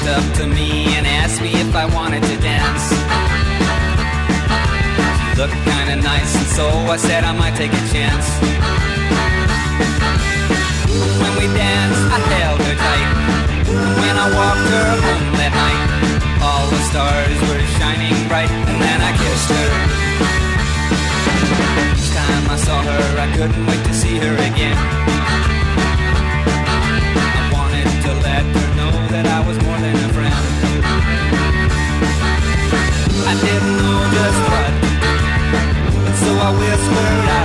walked up to me and asked me if I wanted to dance. She looked kinda nice, and so I said I might take a chance. When we danced, I held her tight. When I walked her home that night, all the stars were shining bright, and then I kissed her. Each time I saw her, I couldn't wait to see her again. I wanted to let her know that I was more than a friend. I didn't know just what to do, and so I whispered